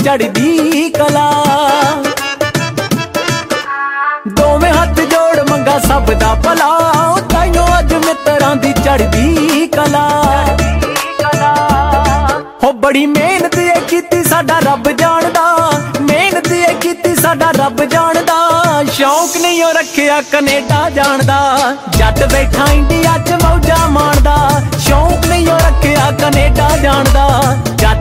चढ़दी कला। दोवें हथ जोड़ मंगा सब दा भला, ताइयों अज मित्रां दी चढ़दी कला। हो बड़ी मेहनत ये कीती साडा रब जानदा, मेहनत ये कीती साडा रब जानदा। शौक नहीं रखिया कनेडा जानदा, जट बैठा इंडिया च मौजा माणदा। शौक नहीं रखिया कनेडा जानदा, जट